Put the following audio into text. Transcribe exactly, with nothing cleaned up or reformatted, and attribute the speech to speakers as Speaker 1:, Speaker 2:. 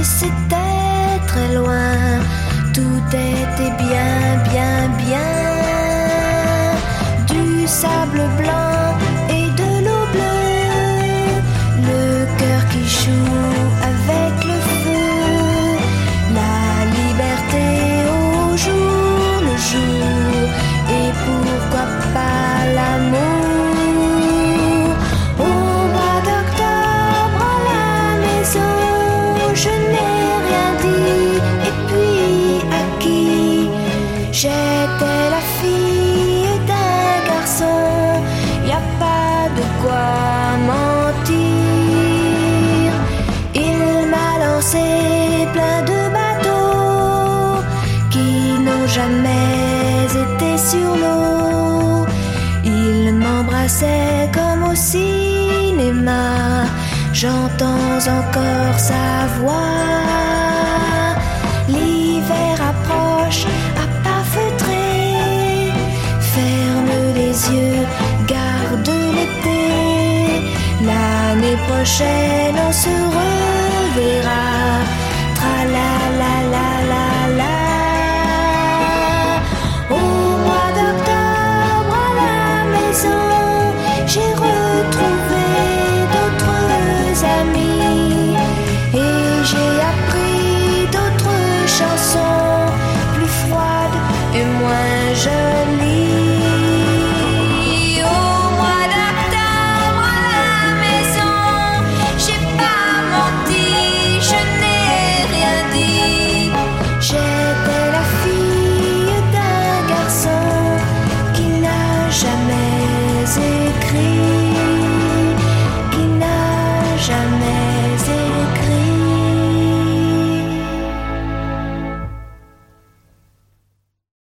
Speaker 1: et c'était très loin. Tout était bien, bien, bien. Du sable blanc et de l'eau bleue, le cœur qui joue avec le feu, la liberté au jour le jour, et pourquoi pas l'amour. Au mois d'octobre à la maison, je n'ai rien dit, et puis à qui? J'étais la fille d'un garçon, y a pas de quoi mentir. Il m'a lancé plein de bateaux qui n'ont jamais été sur l'eau. Il m'embrassait comme au cinéma, j'entends encore sa voix. L'hiver approche à pas feutrer, ferme les yeux, garde l'été. L'année prochaine on se reverra, tra la la la la la.